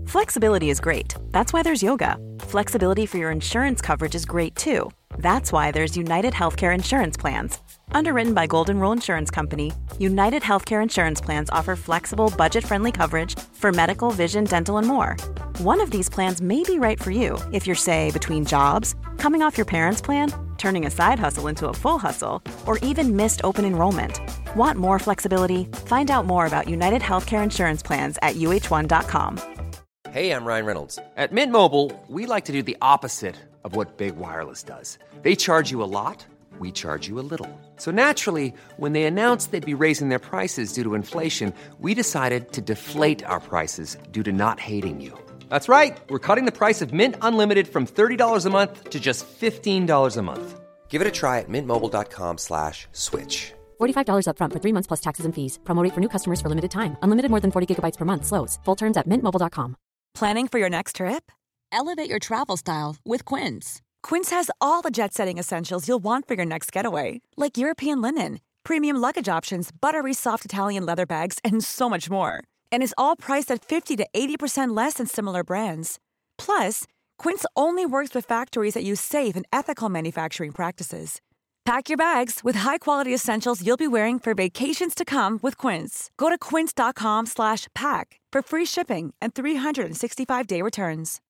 Flexibility is great. That's why there's yoga. Flexibility for your insurance coverage is great too. That's why there's United Healthcare Insurance Plans. Underwritten by Golden Rule Insurance Company, United Healthcare Insurance Plans offer flexible, budget-friendly coverage for medical, vision, dental, and more. One of these plans may be right for you if you're, say, between jobs, coming off your parents' plan, turning a side hustle into a full hustle, or even missed open enrollment. Want more flexibility? Find out more about United Healthcare Insurance Plans at uh1.com. Hey, I'm Ryan Reynolds. At Mint Mobile, we like to do the opposite of what Big Wireless does. They charge you a lot, we charge you a little. So naturally, when they announced they'd be raising their prices due to inflation, we decided to deflate our prices due to not hating you. That's right. We're cutting the price of Mint Unlimited from $30 a month to just $15 a month. Give it a try at mintmobile.com/switch. $45 up front for 3 months plus taxes and fees. Promo rate for new customers for limited time. Unlimited more than 40 gigabytes per month. Slows full terms at mintmobile.com. Planning for your next trip? Elevate your travel style with Quince. Quince has all the jet-setting essentials you'll want for your next getaway, like European linen, premium luggage options, buttery soft Italian leather bags, and so much more. And is all priced at 50 to 80% less than similar brands. Plus, Quince only works with factories that use safe and ethical manufacturing practices. Pack your bags with high-quality essentials you'll be wearing for vacations to come with Quince. Go to quince.com/pack for free shipping and 365-day returns.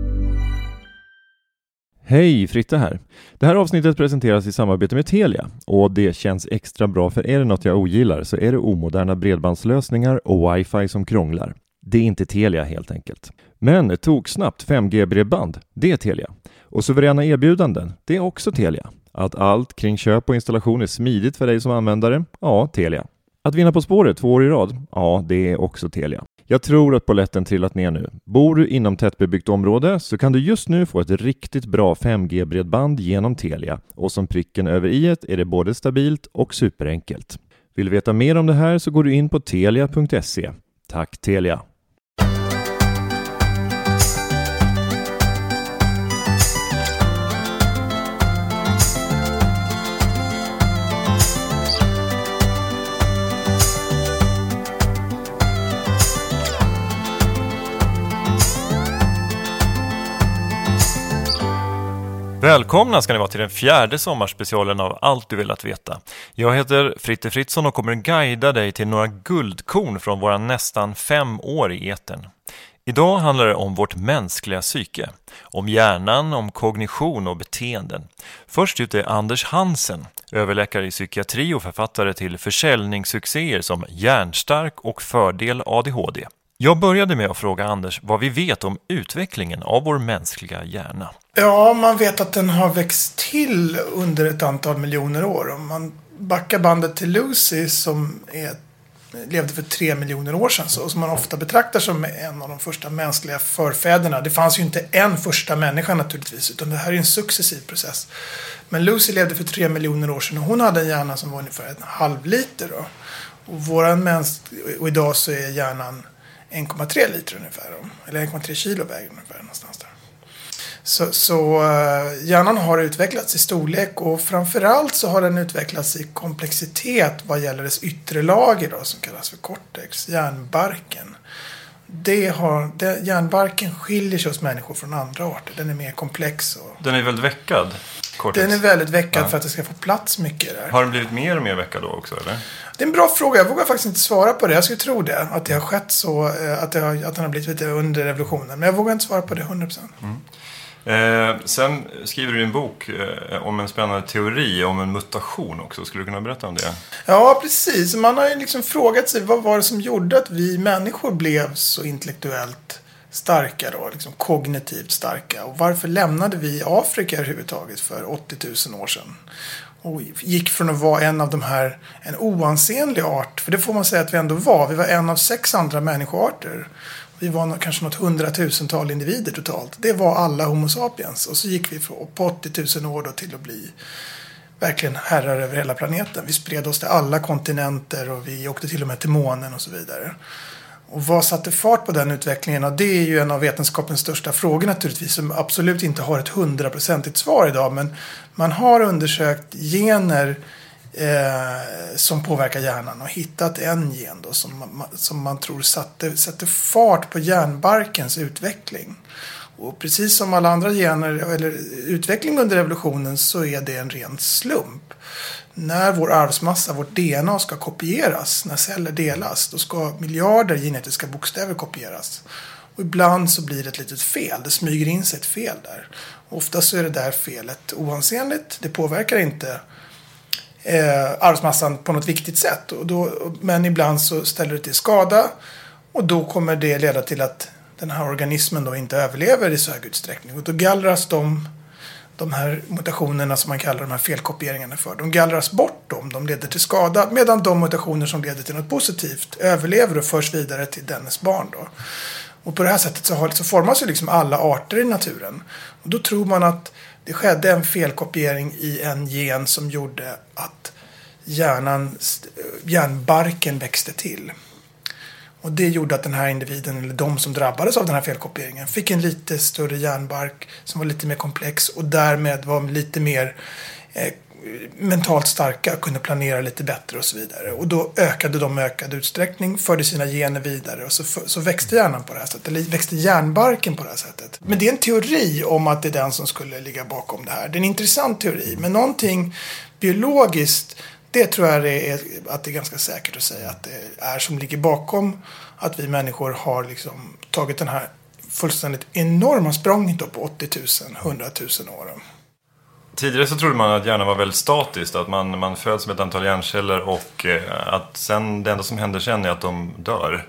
Hej, Fritte här. Det här avsnittet presenteras i samarbete med Telia. Och det känns extra bra, för är det något jag ogillar så är det omoderna bredbandslösningar och wifi som krånglar. Det är inte Telia helt enkelt. Men tog snabbt 5G-bredband, det är Telia. Och suveräna erbjudanden, det är också Telia. Att allt kring köp och installation är smidigt för dig som användare, ja, Telia. Att vinna På spåret 2 år i rad, ja, det är också Telia. Jag tror att polletten trillat ner nu. Bor du inom tättbebyggt område så kan du just nu få ett riktigt bra 5G-bredband genom Telia. Och som pricken över i-et är det både stabilt och superenkelt. Vill du veta mer om det här så går du in på telia.se. Tack Telia! Välkomna ska ni vara till den 4:e sommarspecialen av Allt du vill att veta. Jag heter Fritte Fritzson och kommer guida dig till några guldkorn från våra nästan 5 år i etern. Idag handlar det om vårt mänskliga psyke, om hjärnan, om kognition och beteenden. Först ut är Anders Hansen, överläkare i psykiatri och författare till försäljningssuccéer som Hjärnstark och Fördel ADHD. Jag började med att fråga Anders vad vi vet om utvecklingen av vår mänskliga hjärna. Ja, man vet att den har växt till under ett antal miljoner år. Om man backar bandet till Lucy som levde för 3 miljoner år sedan, så, som man ofta betraktar som en av de första mänskliga förfäderna. Det fanns ju inte en första människa naturligtvis, utan det här är en successiv process. Men Lucy levde för 3 miljoner år sedan och hon hade en hjärna som var ungefär 1,5 liter. Då. Och idag så är hjärnan 1,3 liter ungefär, eller 1,3 kilo väger ungefär någonstans där. Så hjärnan har utvecklats i storlek och framförallt så har den utvecklats i komplexitet vad gäller dess yttre lager då, som kallas för cortex, hjärnbarken. Hjärnbarken skiljer sig hos människor från andra arter. Den är mer komplex. Den är väldigt veckad, cortex. Den är väldigt veckad för att det ska få plats mycket där. Har den blivit mer och mer veckad då också, eller? Det är en bra fråga. Jag vågar faktiskt inte svara på det. Jag skulle tro det. Att det har skett så. Att den har blivit lite under revolutionen. Men jag vågar inte svara på det 100%. Sen skriver du en bok om en spännande teori om en mutation också. Skulle du kunna berätta om det? Ja, precis. Man har ju liksom frågat sig vad var det som gjorde att vi människor blev så intellektuellt starka då, liksom kognitivt starka. Och varför lämnade vi Afrika överhuvudtaget för 80 000 år sedan? Och gick från att vara en av de här, en oansenlig art. För det får man säga att vi ändå var. Vi var en av 6 andra människoarter. Vi var kanske något 100,000-tal individer totalt. Det var alla Homo sapiens. Och så gick vi på 80 000 år då till att bli verkligen herrar över hela planeten. Vi spred oss till alla kontinenter och vi åkte till och med till månen och så vidare. Och vad satte fart på den utvecklingen? Och det är ju en av vetenskapens största frågor naturligtvis, som absolut inte har ett 100% svar idag. Men man har undersökt gener som påverkar hjärnan och hittat en gen då som man tror sätter fart på hjärnbarkens utveckling. Och precis som alla andra gener eller utveckling under evolutionen så är det en ren slump. När vår arvsmassa, vårt DNA ska kopieras, när celler delas, då ska miljarder genetiska bokstäver kopieras. Och ibland så blir det ett litet fel, det smyger in sig ett fel där. Ofta så är det där felet oansenligt, det påverkar inte arvsmassan på något viktigt sätt. Men ibland så ställer det till skada och då kommer det leda till att den här organismen då inte överlever i så hög utsträckning. Och då gallras de här mutationerna som man kallar de här felkopieringarna för. De gallras bort de leder till skada. Medan de mutationer som leder till något positivt överlever och förs vidare till dennes barn då. Och på det här sättet så formas ju liksom alla arter i naturen. Och då tror man att det skedde en felkopiering i en gen som gjorde att hjärnbarken växte till. Och det gjorde att den här individen, eller de som drabbades av den här felkopieringen, fick en lite större hjärnbark som var lite mer komplex och därmed var lite mer mentalt starka, kunde planera lite bättre och så vidare. Och då ökade de ökad utsträckning, förde sina gener vidare och så växte hjärnan på det här sättet, eller växte hjärnbarken på det här sättet. Men det är en teori om att det är den som skulle ligga bakom det här. Det är en intressant teori, men någonting biologiskt, det tror jag att det är ganska säkert att säga att det är som ligger bakom att vi människor har liksom tagit den här fullständigt enorma språnget då på 80 000, 100 000 år. Tidigare så trodde man att hjärnan var väldigt statiskt, att man föds med ett antal hjärnceller och att sen det enda som händer sen är att de dör.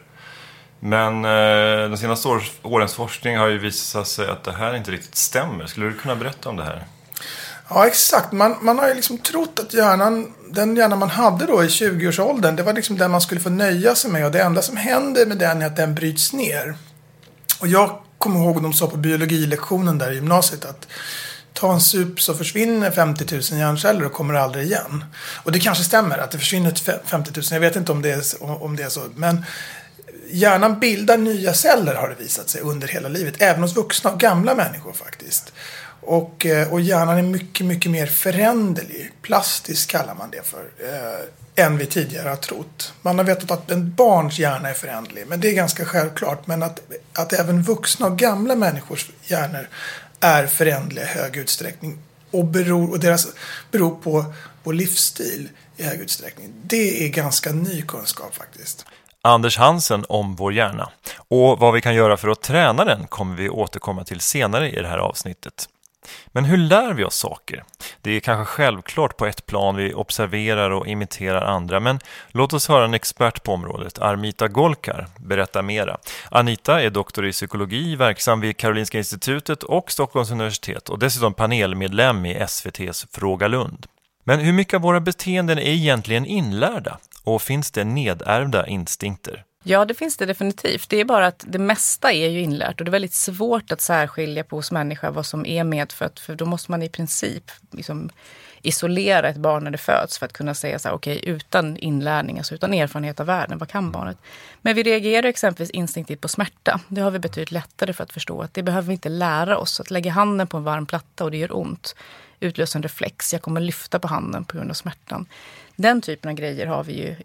Men de senaste årens forskning har ju visat sig att det här inte riktigt stämmer. Skulle du kunna berätta om det här? Ja, exakt. Man har ju liksom trott att den hjärna man hade då i 20-årsåldern, det var liksom den man skulle få nöja sig med. Och det enda som händer med den är att den bryts ner. Och jag kommer ihåg de sa på biologilektionen där i gymnasiet att ta en sup så försvinner 50 000 hjärnceller och kommer aldrig igen. Och det kanske stämmer att det försvinner 50 000. Jag vet inte om det är så. Men hjärnan bildar nya celler har det visat sig under hela livet. Även hos vuxna och gamla människor faktiskt. Och hjärnan är mycket, mycket mer föränderlig. Plastisk kallar man det för. Än vi tidigare har trott. Man har vetat att en barns hjärna är föränderlig. Men det är ganska självklart. Men att även vuxna och gamla människors hjärnor är föränderliga i hög utsträckning. Och deras beror på vår livsstil i hög utsträckning. Det är ganska ny kunskap faktiskt. Anders Hansen om vår hjärna. Och vad vi kan göra för att träna den kommer vi återkomma till senare i det här avsnittet. Men hur lär vi oss saker? Det är kanske självklart på ett plan, vi observerar och imiterar andra, men låt oss höra en expert på området, Armita Golkar, berätta mera. Anita är doktor i psykologi, verksam vid Karolinska institutet och Stockholms universitet och dessutom panelmedlem i SVT:s Fråga Lund. Men hur mycket av våra beteenden är egentligen inlärda? Och finns det nedärvda instinkter? Ja, det finns det definitivt. Det är bara att det mesta är ju inlärt och det är väldigt svårt att särskilja på hos människa vad som är medfött. För då måste man i princip liksom isolera ett barn när det föds för att kunna säga så här, okej, utan inlärning, alltså utan erfarenhet av världen, vad kan barnet? Men vi reagerar exempelvis instinktivt på smärta. Det har vi betydligt lättare för att förstå att det behöver vi inte lära oss. Att lägga handen på en varm platta och det gör ont. Utlösa en reflex, jag kommer lyfta på handen på grund av smärtan. Den typen av grejer har vi ju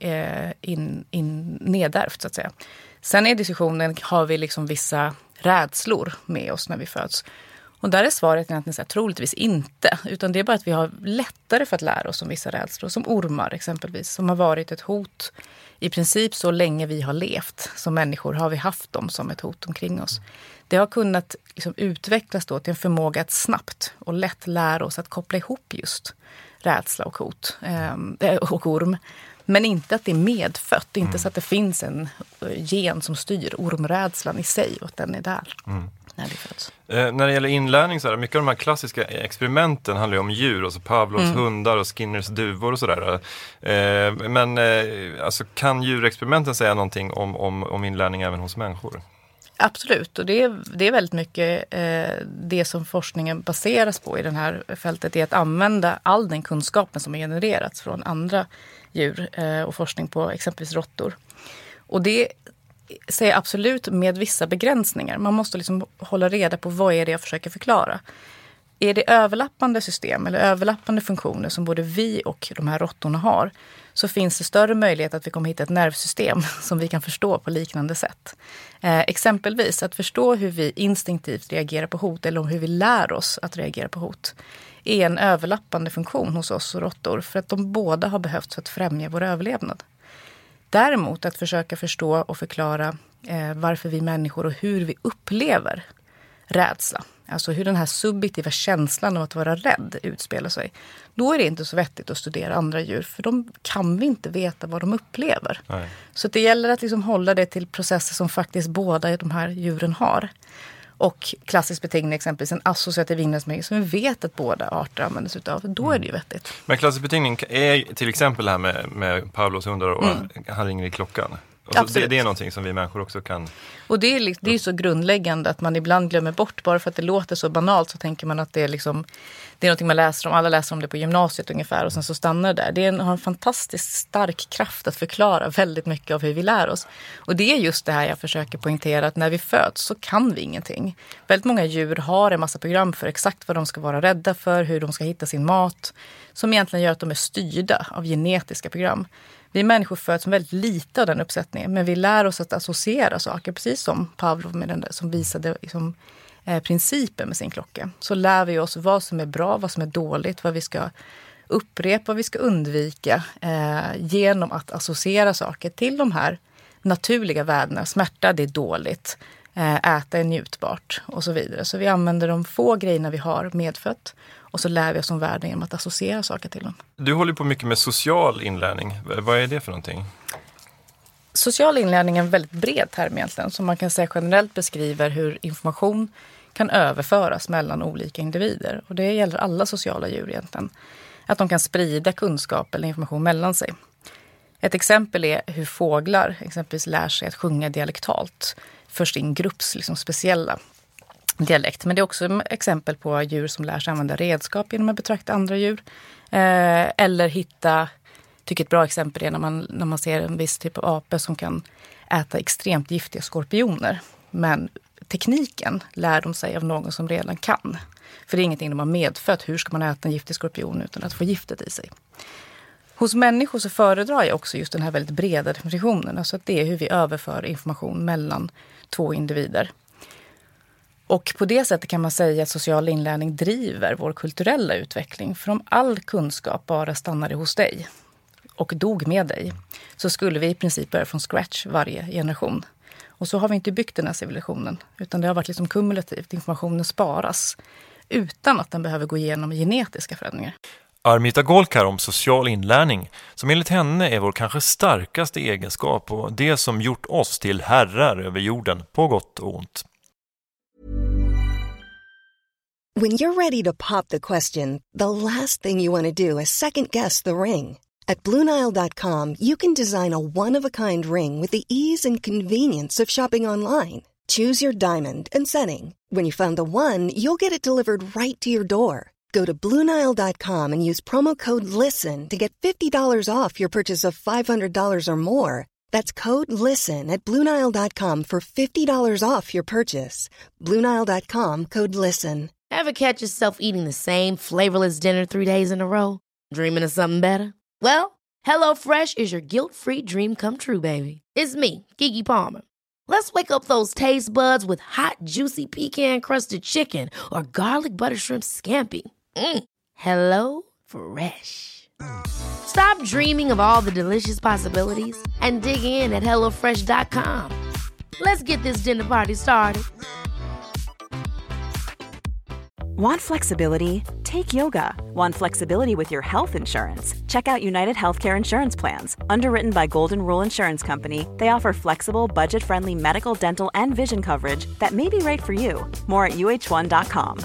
nedärvt så att säga. Sen är diskussionen, har vi liksom vissa rädslor med oss när vi föds? Och där är svaret egentligen så här, troligtvis inte. Utan det är bara att vi har lättare för att lära oss om vissa rädslor. Som ormar exempelvis, som har varit ett hot i princip så länge vi har levt. Som människor har vi haft dem som ett hot omkring oss. Det har kunnat liksom utvecklas då till en förmåga att snabbt och lätt lära oss att koppla ihop just rädsla och hot och orm. Men inte att det är medfött. Inte så att det finns en gen som styr ormrädslan i sig och att den är där när det föds. När det gäller inlärning så här, mycket av de här klassiska experimenten handlar ju om djur. Alltså Pavlovs hundar och Skinners duvor och sådär. Men alltså, kan djurexperimenten säga någonting om inlärning även hos människor? Absolut, och det är väldigt mycket det som forskningen baseras på i det här fältet är att använda all den kunskapen som har genererats från andra djur och forskning på exempelvis råttor. Och det säger absolut med vissa begränsningar. Man måste liksom hålla reda på vad är det jag försöker förklara. är det överlappande system eller överlappande funktioner som både vi och de här råttorna har, så finns det större möjlighet att vi kommer hitta ett nervsystem som vi kan förstå på liknande sätt. Exempelvis att förstå hur vi instinktivt reagerar på hot eller hur vi lär oss att reagera på hot är en överlappande funktion hos oss och råttor, för att de båda har behövts för att främja vår överlevnad. Däremot att försöka förstå och förklara varför vi människor och hur vi upplever rädsla, alltså hur den här subjektiva känslan av att vara rädd utspelar sig, då är det inte så vettigt att studera andra djur, för de kan vi inte veta vad de upplever. Nej. Så det gäller att liksom hålla det till processer som faktiskt båda de här djuren har. Och klassisk beteckning, exempelvis en associativ inlärningsmekanism som vi vet att båda arter använder sig av, då är det ju vettigt. Men klassisk beteckning är till exempel det här med Pavlos hundar och han ringer i klockan. Det är någonting som vi människor också kan... Och det är så grundläggande att man ibland glömmer bort, bara för att det låter så banalt så tänker man att det är liksom, det är någonting man läser om, alla läser om det på gymnasiet ungefär och sen så stannar det där. Det har en fantastiskt stark kraft att förklara väldigt mycket av hur vi lär oss. Och det är just det här jag försöker poängtera, att när vi föds så kan vi ingenting. Väldigt många djur har en massa program för exakt vad de ska vara rädda för, hur de ska hitta sin mat, som egentligen gör att de är styrda av genetiska program. Vi människor föds väldigt lite av den uppsättningen, men vi lär oss att associera saker, precis som Pavlov med den där, som visade liksom, principen med sin klocka. Så lär vi oss vad som är bra, vad som är dåligt, vad vi ska upprepa, vad vi ska undvika genom att associera saker till de här naturliga värdena. Smärta, det är dåligt. Äta är njutbart och så vidare. Så vi använder de få grejerna vi har medfött och så lär vi oss om världen genom att associera saker till dem. Du håller på mycket med social inlärning. Vad är det för någonting? Social inlärning är en väldigt bred term egentligen, som man kan säga generellt beskriver hur information kan överföras mellan olika individer. Och det gäller alla sociala djur egentligen. Att de kan sprida kunskap eller information mellan sig. Ett exempel är hur fåglar exempelvis lär sig att sjunga dialektalt för sin grupps liksom speciella dialekt. Men det är också exempel på djur som lär sig använda redskap genom att betrakta andra djur. Eller hitta, tycker ett bra exempel är när man ser en viss typ av ape som kan äta extremt giftiga skorpioner. Men tekniken lär de sig av någon som redan kan. För det är ingenting de har medfött. Hur ska man äta en giftig skorpion utan att få giftet i sig? Hos människor så föredrar jag också just den här väldigt breda definitionen. Alltså att det är hur vi överför information mellan två individer. Och på det sättet kan man säga att social inlärning driver vår kulturella utveckling. För om all kunskap bara stannade hos dig och dog med dig, så skulle vi i princip börja från scratch varje generation. Och så har vi inte byggt den här civilisationen, utan det har varit liksom kumulativt. Informationen sparas utan att den behöver gå igenom genetiska förändringar. Armita Golkar om social inlärning, som enligt henne är vår kanske starkaste egenskap och det som gjort oss till herrar över jorden, på gott och ont. When you're ready to pop the question, the last thing you want to do is second guess the ring. At BlueNile.com you can design a one-of-a-kind ring with the ease and convenience of shopping online. Choose your diamond and setting. When you find the one, you'll get it delivered right to your door. Go to BlueNile.com and use promo code LISTEN to get $50 off your purchase of $500 or more. That's code LISTEN at BlueNile.com for $50 off your purchase. BlueNile.com, code LISTEN. Ever catch yourself eating the same flavorless dinner 3 days in a row? Dreaming of something better? Well, HelloFresh is your guilt-free dream come true, baby. It's me, Keke Palmer. Let's wake up those taste buds with hot, juicy pecan-crusted chicken or garlic butter shrimp scampi. Hello Fresh. Stop dreaming of all the delicious possibilities and dig in at HelloFresh.com. Let's get this dinner party started. Want flexibility? Take yoga. Want flexibility with your health insurance? Check out United Healthcare Insurance Plans. Underwritten by Golden Rule Insurance Company, they offer flexible, budget-friendly medical, dental, and vision coverage that may be right for you. More at uh1.com.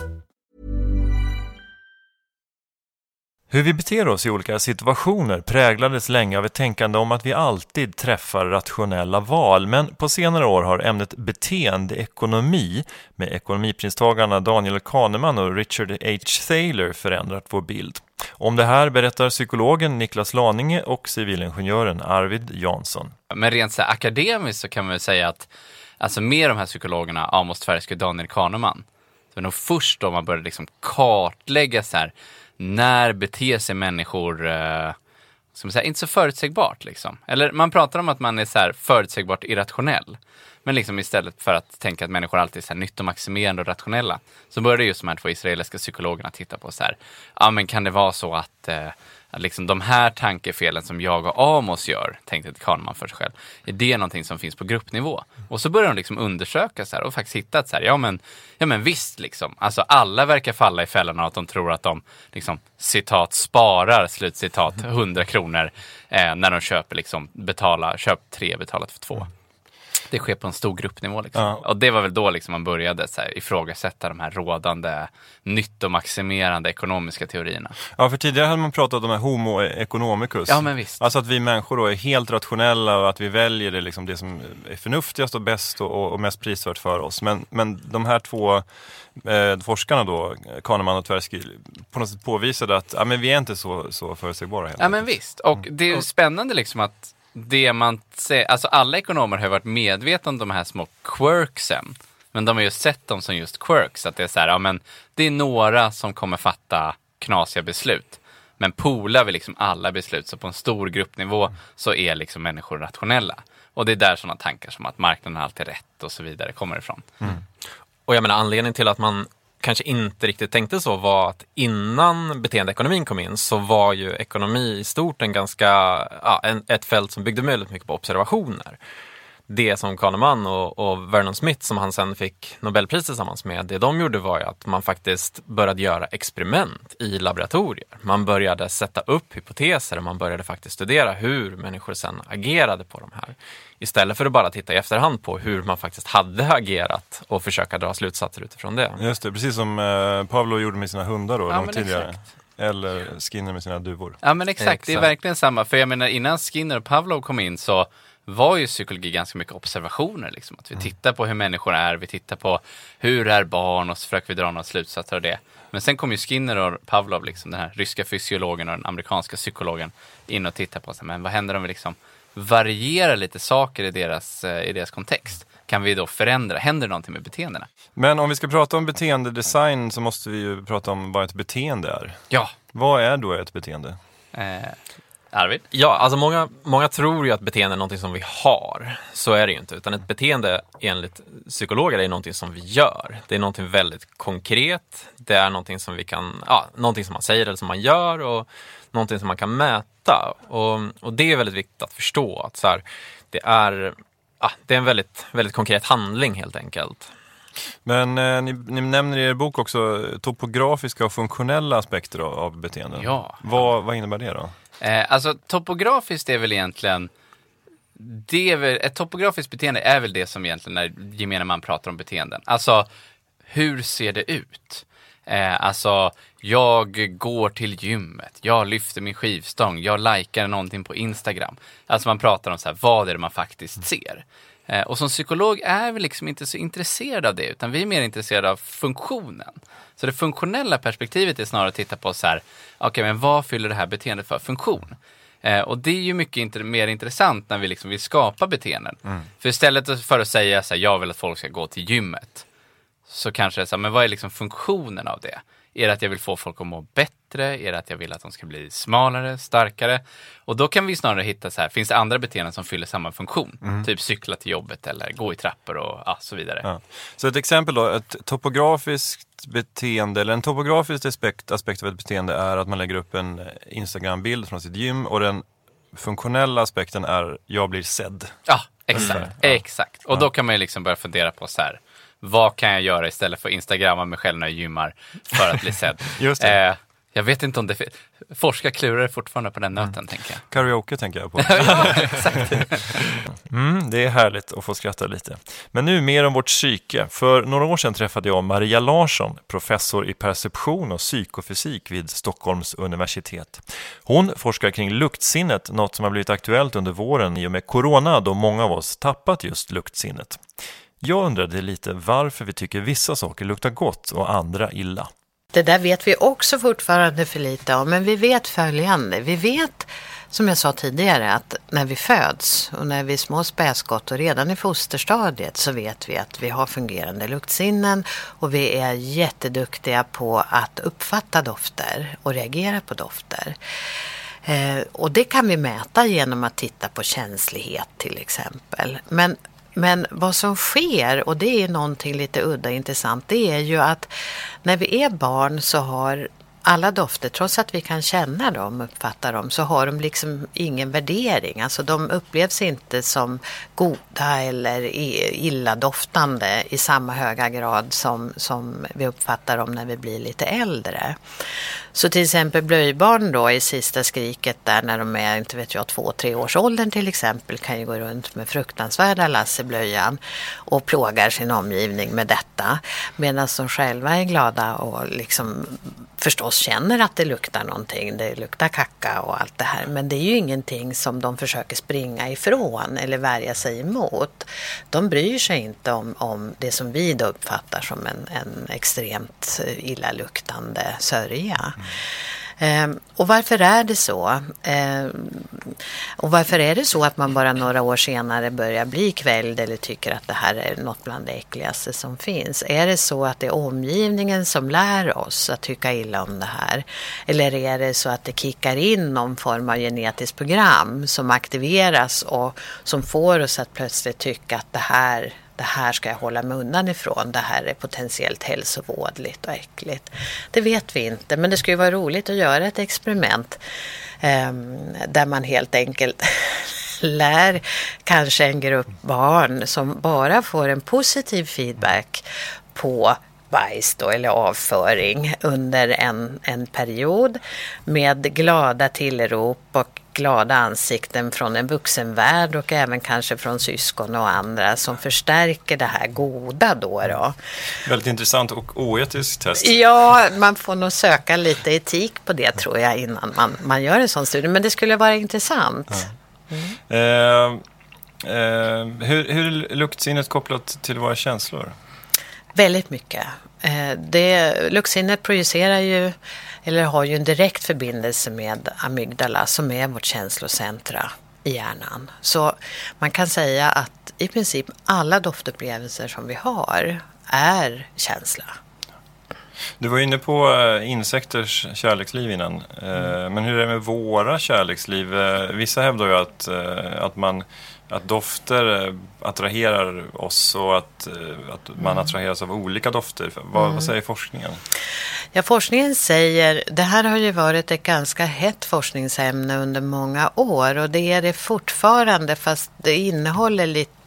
Hur vi beter oss i olika situationer präglades länge av ett tänkande om att vi alltid träffar rationella val. Men på senare år har ämnet beteendeekonomi med ekonomipristagarna Daniel Kahneman och Richard H. Thaler förändrat vår bild. Om det här berättar psykologen Niklas Laninge och civilingenjören Arvid Jansson. Men rent så här, akademiskt så kan man väl säga att alltså med de här psykologerna, Amos Tversky och Daniel Kahneman, Så nog först då man började liksom kartlägga så här, när beter sig människor ska man säga, inte så förutsägbart liksom. Eller man pratar om att man är så här förutsägbart irrationell. Men liksom istället för att tänka att människor alltid är så här nyttomaximerande och rationella, så började just de här 2 israeliska psykologerna titta på så här, ja men kan det vara så att liksom de här tankefelen som jag och Amos gör, tänkte Kahneman för sig själv, är det någonting som finns på gruppnivå? Och så börjar de liksom undersöka så här, och faktiskt hitta att så här, ja men visst liksom, alltså alla verkar falla i fällan av att de tror att de liksom, citat, sparar, slutcitat, 100 kronor när de köper liksom, köp 3, betalat för 2. Det sker på en stor gruppnivå liksom. Ja. Och det var väl då liksom man började så här, ifrågasätta de här rådande nyttomaximerande ekonomiska teorierna. Ja, för tidigare hade man pratat om homo economicus. Ja, men visst. Alltså att vi människor då är helt rationella och att vi väljer det, liksom det som är förnuftigast och bäst och mest prisvärt för oss. Men de här 2 forskarna då, Kahneman och Tversky, på något sätt påvisade att ja, men vi är inte så förutsägbara helt. Ja, men visst. Och det är ju spännande liksom att det man säger, alltså alla ekonomer har varit medvetna om de här små quirksen, men de har ju sett dem som just quirks, att det är så här, ja men det är några som kommer fatta knasiga beslut, men polar vi liksom alla beslut, så på en stor gruppnivå så är liksom människor rationella, och det är där sådana tankar som att marknaden har alltid rätt och så vidare kommer ifrån. Och jag menar, anledningen till att man kanske inte riktigt tänkte så var att innan beteendeekonomin kom in så var ju ekonomi i stort en ganska, ett fält som byggde väldigt mycket på observationer. Det som Kahneman och Vernon Smith, som han sen fick Nobelpris tillsammans med, det de gjorde var ju att man faktiskt började göra experiment i laboratorier. Man började sätta upp hypoteser och man började faktiskt studera hur människor sen agerade på de här. Istället för att bara titta i efterhand på hur man faktiskt hade agerat och försöka dra slutsatser utifrån det. Just det, precis som Pavlov gjorde med sina hundar då, långt tidigare. Exakt. Eller Skinner med sina duvor. Ja, men exakt, det är verkligen samma. För jag menar, innan Skinner och Pavlov kom in så var ju psykologi ganska mycket observationer. Liksom. Att vi tittar på hur människor är, vi tittar på hur är barn och så försöker vi dra några slutsatser av det. Men sen kom ju Skinner och Pavlov, liksom, den här ryska fysiologen och den amerikanska psykologen, in och tittar på så, men vad händer om vi liksom varierar lite saker i deras kontext? Kan vi då förändra? Händer någonting med beteendena? Men om vi ska prata om beteendedesign så måste vi ju prata om vad ett beteende är. Ja. Vad är då ett beteende? Arvid? Ja, alltså många tror ju att beteende är någonting som vi har. Så är det ju inte. Utan ett beteende enligt psykologer är någonting som vi gör. Det är någonting väldigt konkret. Det är någonting som vi kan, någonting som man säger eller som man gör, och någonting som man kan mäta. Och det är väldigt viktigt att förstå att så här, det är en väldigt, väldigt konkret handling helt enkelt. Men ni nämner i er bok också topografiska och funktionella aspekter av beteenden. Ja. Vad innebär det då? Alltså topografiskt är väl egentligen ett topografiskt beteende är väl det som egentligen när gemene man pratar om beteenden. Alltså hur ser det ut? Alltså jag går till gymmet, jag lyfter min skivstång, jag likar någonting på Instagram. Alltså man pratar om så här, vad är det man faktiskt ser? Och som psykolog är vi liksom inte så intresserade av det, utan vi är mer intresserade av funktionen. Så det funktionella perspektivet är snarare att titta på så här, okej, men vad fyller det här beteendet för funktion? Och det är ju mycket mer intressant när vi liksom vill skapa beteenden. För istället för att säga så här, jag vill att folk ska gå till gymmet, så kanske det är så här, men vad är liksom funktionen av det? Är det att jag vill få folk att må bättre? Är det att jag vill att de ska bli smalare, starkare? Och då kan vi snarare hitta så här, finns det andra beteenden som fyller samma funktion? Typ cykla till jobbet eller gå i trappor och så vidare. Ja. Så ett exempel då, ett topografiskt beteende eller en topografisk aspekt av ett beteende är att man lägger upp en Instagram-bild från sitt gym, och den funktionella aspekten är jag blir sedd. Ja, exakt. Och då kan man ju liksom börja fundera på så här, vad kan jag göra istället för att instagramma mig själv när jag gymmar för att bli sedd? Just det. Jag vet inte om det... Forskare klurar fortfarande på den nöten, tänker jag. Karaoke tänker jag på. Ja, exakt. Det är härligt att få skratta lite. Men nu mer om vårt psyke. För några år sedan träffade jag Maria Larsson, professor i perception och psykofysik vid Stockholms universitet. Hon forskar kring luktsinnet, något som har blivit aktuellt under våren i och med corona, då många av oss tappat just luktsinnet. Jag undrade lite varför vi tycker vissa saker luktar gott och andra illa. Det där vet vi också fortfarande för lite om, men vi vet följande. Vi vet som jag sa tidigare, att när vi föds och när vi är små spädskott och redan i fosterstadiet så vet vi att vi har fungerande luktsinnen och vi är jätteduktiga på att uppfatta dofter och reagera på dofter. Och det kan vi mäta genom att titta på känslighet till exempel. Men vad som sker, och det är någonting lite udda intressant, det är ju att när vi är barn så har alla dofter, trots att vi kan känna dem, uppfatta dem, så har de liksom ingen värdering. Alltså de upplevs inte som goda eller illadoftande i samma höga grad som vi uppfattar dem när vi blir lite äldre. Så till exempel blöjbarn då i sista skriket där när de är, inte vet jag, 2-3 års åldern till exempel, kan ju gå runt med fruktansvärda lass i blöjan och plågar sin omgivning med detta. Medan de själva är glada och liksom förstås känner att det luktar någonting. Det luktar kacka och allt det här. Men det är ju ingenting som de försöker springa ifrån eller värja sig emot. De bryr sig inte om det som vi då uppfattar som en extremt illaluktande sörja. Och varför är det så? Och varför är det så att man bara några år senare börjar bli kvälld eller tycker att det här är något bland det äckligaste som finns? Är det så att det är omgivningen som lär oss att tycka illa om det här? Eller är det så att det kickar in någon form av genetiskt program som aktiveras och som får oss att plötsligt tycka att det här ska jag hålla mig undan ifrån. Det här är potentiellt hälsovådligt och äckligt. Det vet vi inte, men det skulle vara roligt att göra ett experiment där man helt enkelt lär kanske en grupp barn som bara får en positiv feedback på bajs då, eller avföring under en period med glada tillrop och glada ansikten från en vuxenvärld och även kanske från syskon och andra som förstärker det här goda då. Väldigt intressant och oetiskt test. Ja, man får nog söka lite etik på det tror jag innan man gör en sån studie, men det skulle vara intressant. Ja. Hur är luktsinnet kopplat till våra känslor? Väldigt mycket. Luktsinnet projicerar ju, eller har ju en direkt förbindelse med amygdala som är vårt känslocentra i hjärnan. Så man kan säga att i princip alla doftupplevelser som vi har är känsla. Du var inne på insekters kärleksliv innan. Men hur är det med våra kärleksliv? Vissa hävdar ju att dofter attraherar oss och att man attraheras av olika dofter. Vad säger forskningen? Ja, forskningen säger, det här har ju varit ett ganska hett forskningsämne under många år och det är det fortfarande, fast det innehåller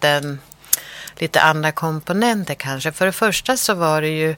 lite andra komponenter kanske. För det första så var det ju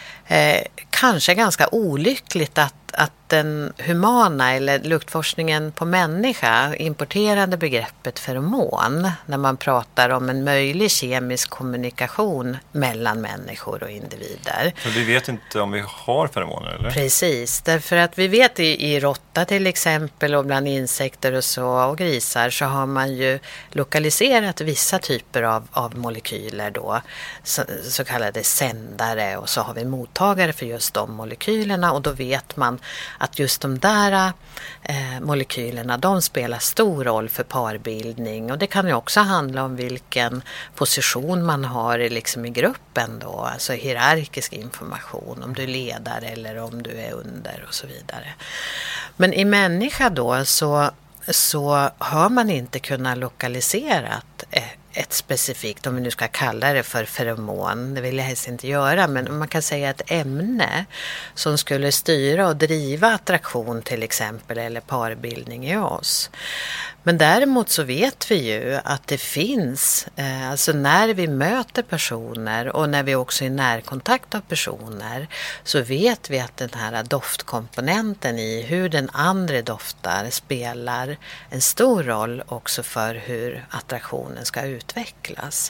kanske ganska olyckligt att den humana eller luktforskningen på människa importerade begreppet feromon när man pratar om en möjlig kemisk kommunikation mellan människor och individer. Så vi vet inte om vi har feromoner, eller? Precis, därför att vi vet i råtta till exempel och bland insekter och så och grisar så har man ju lokaliserat vissa typer av molekyler då, så kallade sändare, och så har vi mottagare för just de molekylerna och då vet man att just de där molekylerna, de spelar stor roll för parbildning och det kan ju också handla om vilken position man har liksom i gruppen då, alltså hierarkisk information, om du är ledare eller om du är under och så vidare. Men i människa då så har man inte kunnat lokalisera ett specifikt, om vi nu ska kalla det för feromon, det vill jag helst inte göra, men man kan säga ett ämne som skulle styra och driva attraktion till exempel eller parbildning i oss. Men däremot så vet vi ju att det finns, alltså när vi möter personer och när vi också är i närkontakt av personer så vet vi att den här doftkomponenten i hur den andra doftar spelar en stor roll också för hur attraktionen ska utvecklas.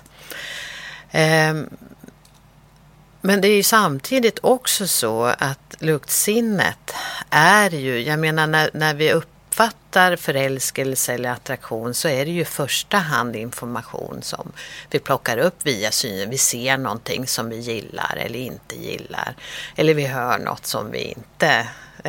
Men det är ju samtidigt också så att luktsinnet är ju, jag menar när vi uppfattar förälskelse eller attraktion så är det ju i första hand information som vi plockar upp via synen. Vi ser någonting som vi gillar eller inte gillar. Eller vi hör något som vi inte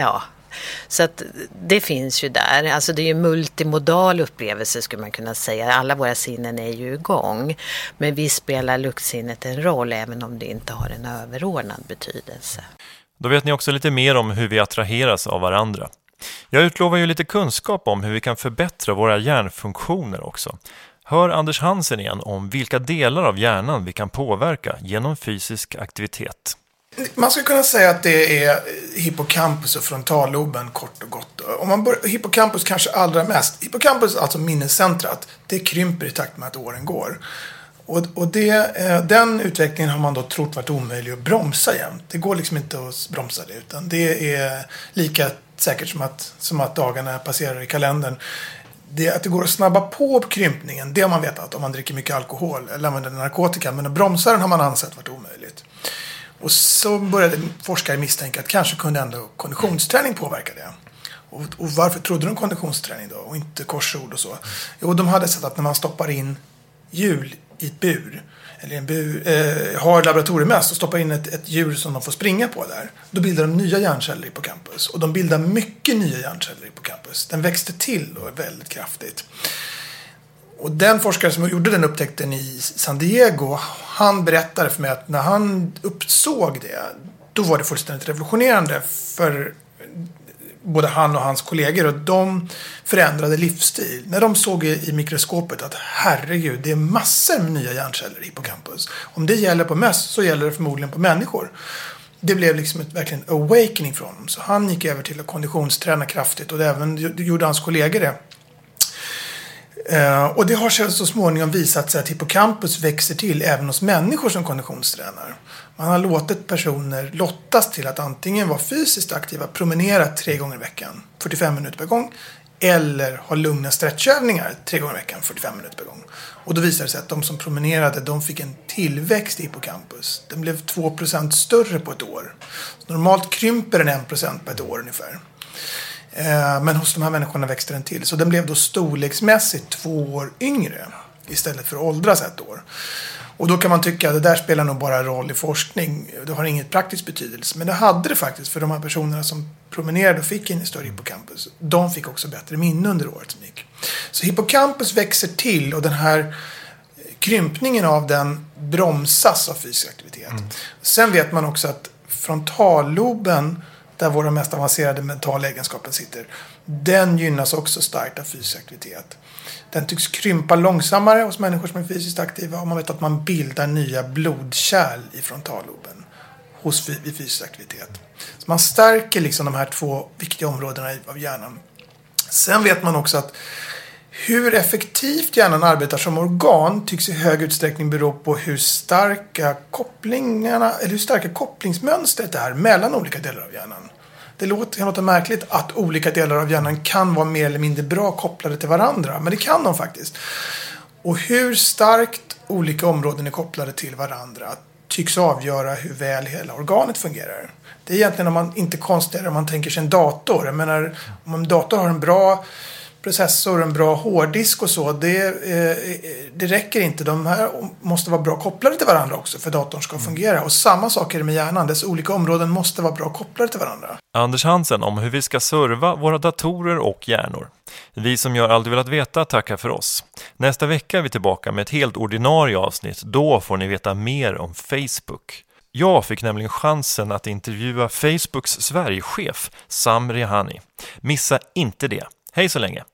Så att det finns ju där. Alltså det är ju multimodal upplevelse skulle man kunna säga. Alla våra sinnen är ju igång. Men vi spelar luktsinnet en roll även om det inte har en överordnad betydelse. Då vet ni också lite mer om hur vi attraheras av varandra. Jag utlovar ju lite kunskap om hur vi kan förbättra våra hjärnfunktioner också. Hör Anders Hansen igen om vilka delar av hjärnan vi kan påverka genom fysisk aktivitet. Man skulle kunna säga att det är hippocampus och frontalloben kort och gott. Om man hippocampus kanske allra mest. Hippocampus, alltså minnescentrat, det krymper i takt med att åren går. Och den utvecklingen har man då trott varit omöjlig att bromsa jämt. Det går liksom inte att bromsa det, utan det är lika säkert som att dagarna passerar i kalendern. Att det går att snabba på krympningen, det har man vetat om man dricker mycket alkohol eller använder narkotika. Men att bromsa den har man ansett varit omöjligt. Och så började forskare misstänka att kanske kunde ändå konditionsträning påverka det. Och varför trodde de konditionsträning då och inte korsord och så? Jo, de hade sett att när man stoppar in hjul i ett bur, eller en bur, har laboratoriemöss och stoppar in ett djur som de får springa på där, då bildar de nya hjärnceller i hippocampus. Och de bildar mycket nya hjärnceller i hippocampus. Den växte till då väldigt kraftigt. Och den forskare som gjorde den upptäckten i San Diego, han berättade för mig att när han uppsåg det, då var det fullständigt revolutionerande för både han och hans kollegor, och de förändrade livsstil. När de såg i mikroskopet att herregud, det är massor med nya hjärnceller i hippocampus. Om det gäller på möss så gäller det förmodligen på människor. Det blev liksom verkligen awakening från honom. Så han gick över till att konditionsträna kraftigt, och även gjorde hans kollegor det. Och det har så småningom visat sig att hippocampus växer till även hos människor som konditionstränar. Man har låtit personer lottas till att antingen vara fysiskt aktiva, promenera 3 gånger i veckan, 45 minuter per gång, eller ha lugna stretchövningar 3 gånger i veckan, 45 minuter per gång. Och då visade det sig att de som promenerade, de fick en tillväxt i hippocampus. Den blev 2% större på ett år. Så normalt krymper den 1% på ett år ungefär. Men hos de här människorna växte den till. Så den blev då storleksmässigt 2 år yngre istället för att åldras 1 år. Och då kan man tycka att det där spelar nog bara roll i forskning. Det har inget praktisk betydelse. Men det hade det faktiskt för de här personerna som promenerade och fick en större hippocampus. De fick också bättre minne under året som gick. Så hippocampus växer till, och den här krympningen av den bromsas av fysisk aktivitet. Sen vet man också att frontalloben, där våra mest avancerade mentala egenskaper sitter, den gynnas också starkt av fysisk aktivitet. Den tycks krympa långsammare hos människor som är fysiskt aktiva, och man vet att man bildar nya blodkärl i frontalloben vid fysisk aktivitet. Så man stärker liksom de här 2 viktiga områdena av hjärnan. Sen vet man också att hur effektivt hjärnan arbetar som organ tycks i hög utsträckning bero på hur starka kopplingarna, eller hur starka kopplingsmönstret är mellan olika delar av hjärnan. Det kan låta märkligt att olika delar av hjärnan kan vara mer eller mindre bra kopplade till varandra, men det kan de faktiskt. Och hur starkt olika områden är kopplade till varandra tycks avgöra hur väl hela organet fungerar. Det är egentligen, om man inte konstigare om man tänker sig en dator. Jag menar, om en dator har en bra processor, en bra hårddisk och så, det räcker inte. De här måste vara bra kopplade till varandra också för datorn ska fungera. Och samma sak är det med hjärnan. Dess olika områden måste vara bra kopplade till varandra. Anders Hansen om hur vi ska serva våra datorer och hjärnor. Vi som gör allt du velat veta tackar för oss. Nästa vecka är vi tillbaka med ett helt ordinarie avsnitt. Då får ni veta mer om Facebook. Jag fick nämligen chansen att intervjua Facebooks Sverigechef Sam Rehani. Missa inte det. Hej så länge!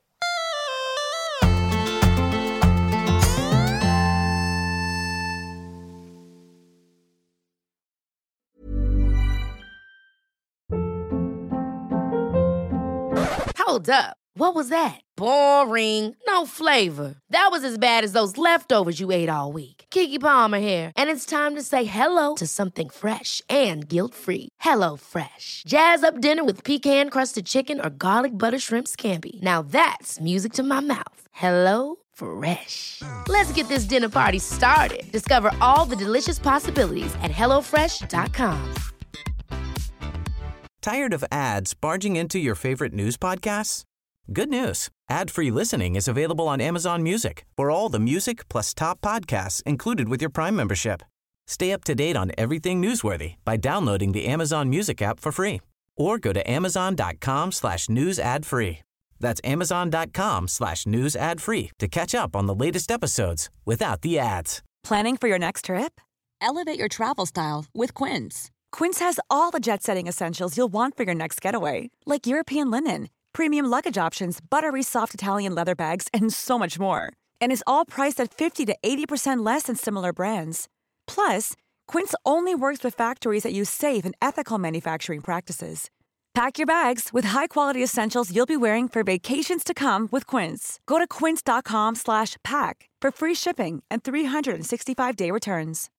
Hold up. What was that? Boring. No flavor. That was as bad as those leftovers you ate all week. Keke Palmer here, and it's time to say hello to something fresh and guilt-free. Hello Fresh. Jazz up dinner with pecan-crusted chicken or garlic butter shrimp scampi. Now that's music to my mouth. Hello Fresh. Let's get this dinner party started. Discover all the delicious possibilities at hellofresh.com. Tired of ads barging into your favorite news podcasts? Good news. Ad-free listening is available on Amazon Music for all the music plus top podcasts included with your Prime membership. Stay up to date on everything newsworthy by downloading the Amazon Music app for free or go to amazon.com/news ad free. That's amazon.com/news ad free to catch up on the latest episodes without the ads. Planning for your next trip? Elevate your travel style with Quince. Quince has all the jet-setting essentials you'll want for your next getaway, like European linen, premium luggage options, buttery soft Italian leather bags, and so much more. And is all priced at 50 to 80% less than similar brands. Plus, Quince only works with factories that use safe and ethical manufacturing practices. Pack your bags with high-quality essentials you'll be wearing for vacations to come with Quince. Go to quince.com/pack for free shipping and 365-day returns.